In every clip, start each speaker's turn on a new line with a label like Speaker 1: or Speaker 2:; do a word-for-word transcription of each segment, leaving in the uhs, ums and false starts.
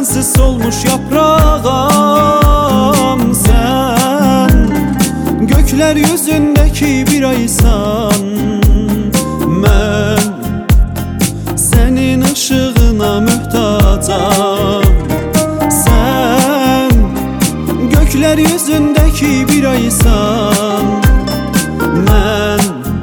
Speaker 1: sensiz solmuş yaprağım sen. Gökler yüzündeki bir aysan mən, senin ışığına mühtacam sen. Gökler yüzündeki bir aysan mən,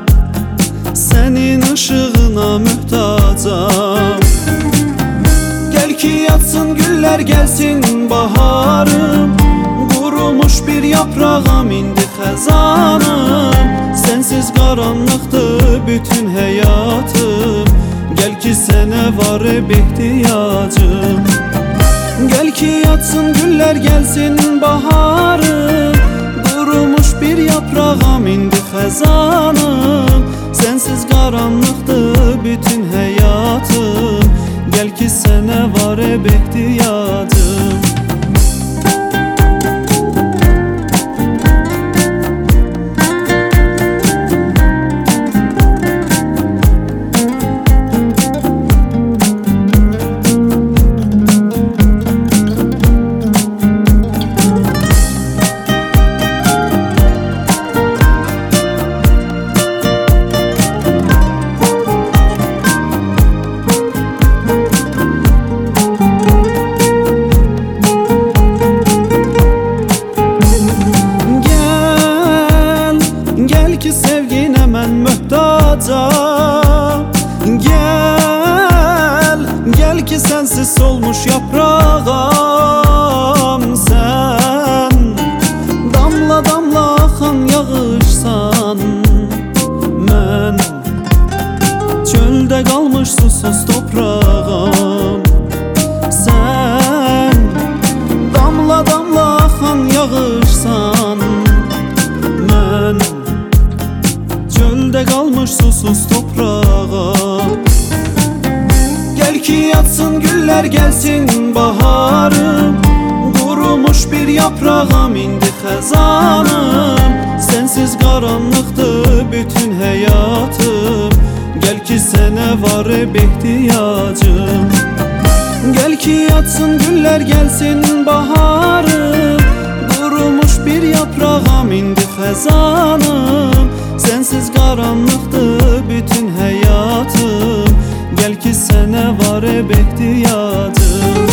Speaker 1: senin ışığına mühtacam. Gel ki yatsın güller, gelsin baharım, qurumuş bir yaprağım indi xəzanım. Sensiz qaranlıqdır bütün həyatım, gel ki sənə var hep ihtiyacım. Gel ki yatsın güller, gelsin baharım, qurumuş bir yaprağım indi xəzanım. Sensiz qaranlıqdır bütün həyatım, gel ki sənə var hep ihtiyacım. Sevgine mən möhtacam. Gel, gel ki sensiz solmuş yaprağım sen. Damla damla axan yağışsan mən, çöldə qalmış susuz toprağım sen. Damla damla axan yağışsan mən, çölde kalmış susuz toprağa. Gel ki yatsın güller, gelsin baharım, qurumuş bir yaprağım indi xəzanım. Sensiz qaranlıqdır bütün həyatım, gel ki sənə var hep ihtiyacım. Gel ki yatsın güller, gelsin baharım, qurumuş bir yaprağım indi xəzanım. Sensiz qaranlıqdır bütün həyatım, gel ki sənə var hep ihtiyacım.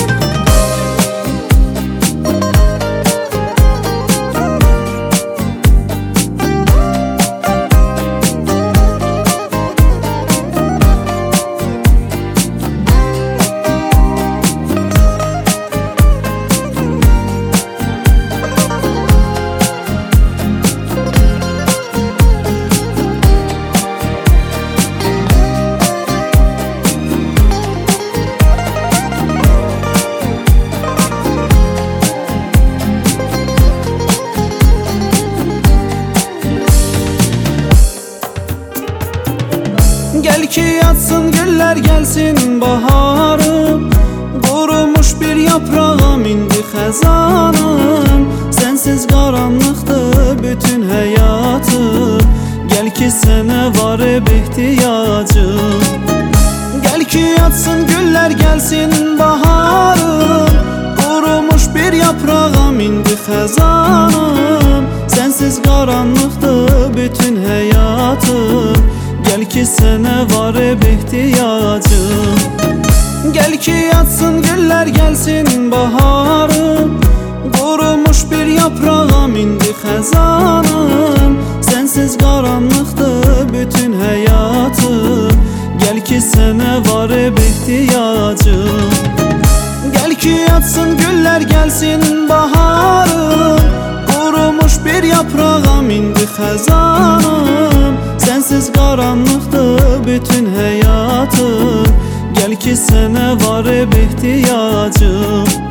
Speaker 1: Gel ki yatsın güller, gelsin baharım, qurumuş bir yaprağım indi xəzanım. Sensiz qaranlıqdır bütün həyatım, gel ki sənə var hep ihtiyacım. Gel ki yatsın güller, gelsin baharım, qurumuş bir yaprağım indi xəzanım. Sensiz qaranlıqdır bütün həyatım, gel ki sənə var hep ihtiyacım. Gel ki yatsın güller, gelsin baharım, qurumuş bir yaprağım indi xəzanım. Sensiz qaranlıqdır bütün həyatım, gel ki sənə var hep ihtiyacım. Gel ki yatsın güller, gelsin baharım, qurumuş bir yaprağım indi xəzanım. Sensiz qaranlıqdır bütün həyatım, gel ki sənə var hep ihtiyacım.